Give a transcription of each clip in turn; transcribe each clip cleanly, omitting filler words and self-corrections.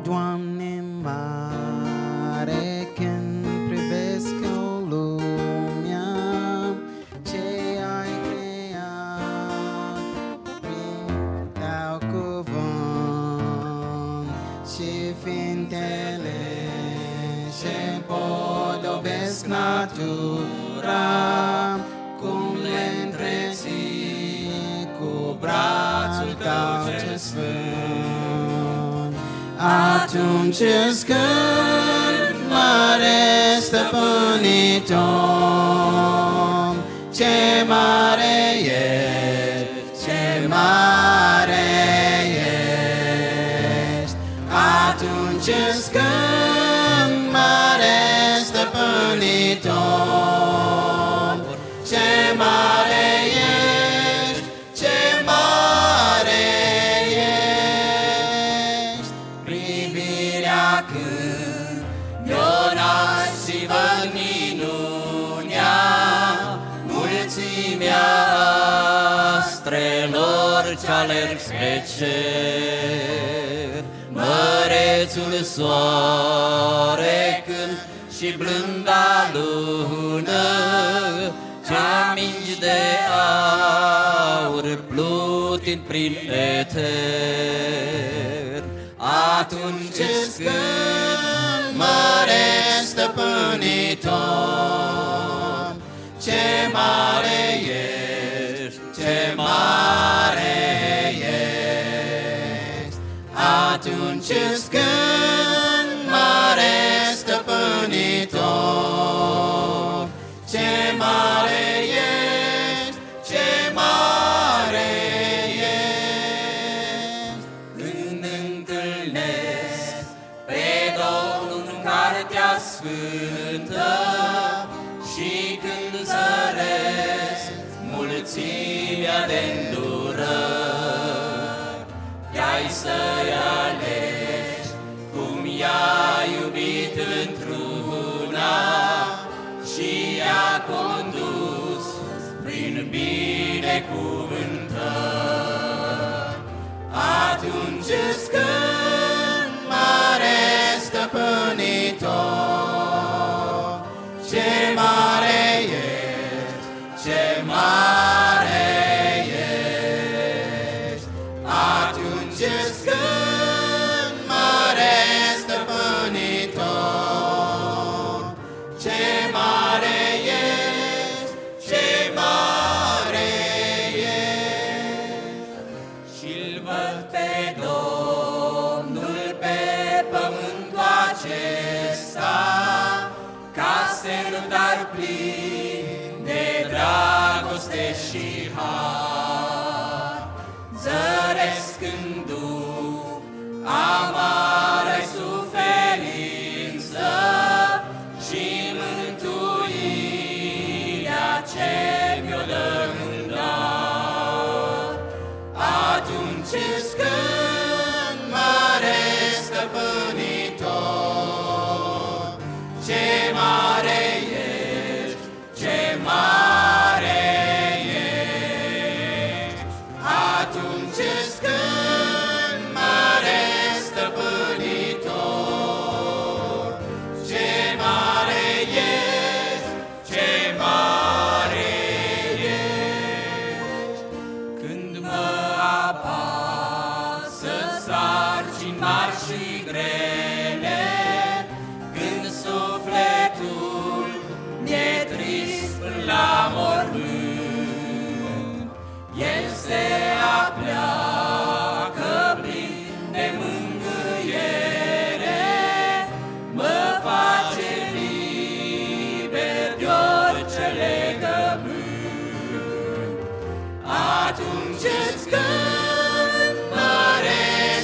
Doamne, mare când privesc lumea ce ai creat prin tău cuvânt și fintele ce podobesc natura, cum le întreții cu brațul tău ce sfânt. Atunci îți cânt, mare stăpânitor, ce mare ești, ce mare ești. Atunci îți cânt, mare stăpânitor, ce mare ești, ce mare ești. Privirea când mi-o și văd minunea, mulțimea astrelor ce alerg spre cer. Mărețul soare când și blânda lună, ce-amingi de aur plutind prin eter. Atunci îți cânt, mare stăpânitor, ce mare ești, ce mare ești. Atunci îți cânt, mare stăpânitor, ce mare ești, ce mare ești. Când întâlnesc pe Domnul în Cartea Sfântă și când zăresc mulțimea de îndurări, te-ai să-i alegi cum i-a iubit într-una și i-a condus prin binecuvântări. Atunci îți cânt, mare stăpânitor, ce mare ești, ce mare ești. Atunci îți cânt, mare stăpânitor, ce mare ești, ce mare ești. Și-l văd pe Domnul pe pământul acesta, ca semnătar plin de dragoste și har. Zăresc în duh amara-i suferință și mântuirea ce mi-o dă în dar. Atunci îți cânt, mare stăpânitor, ce mare ești, ce mare ești. Atunci îți cânt, mare stăpânitor, ce mare ești, ce mare ești. Când mă apasă sarcini mari și grele, când sufletul mi-e trist până la mormânt, El se apleacă plin de mângâiere, mă face liber de orice legământ. Atunci îți cânt, mare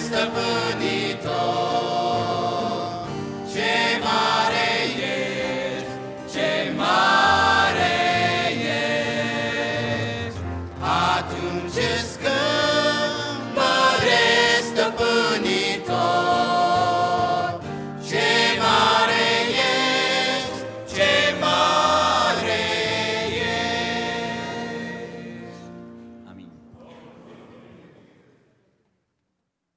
stăpânitor, ce mare ești, ce mare ești. Atunci îți cânt,